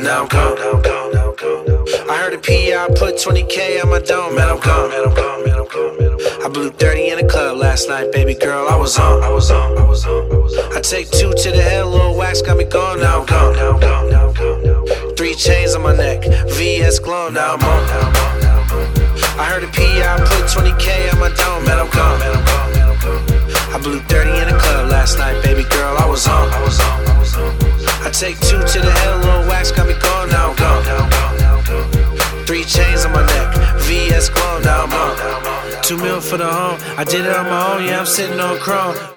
now I'm gone. I heard a PI put 20K on my dome, man, I'm gone. I blew 30 in a club last night, baby girl, I was on. I take 2 to the head, little wax got me gone, now I'm gone. 3 chains on my neck, VS glow, now I'm on. I heard a PI put 20K on my dome, man, I'm gone. I blew 30 in a club last night, baby girl, I was on. I take 2 to the head, little wax got me gone, now I'm gone. 3 chains on my neck, VS glow, now I'm on. 2 mil for the home, I did it on my own, yeah, I'm sitting on chrome.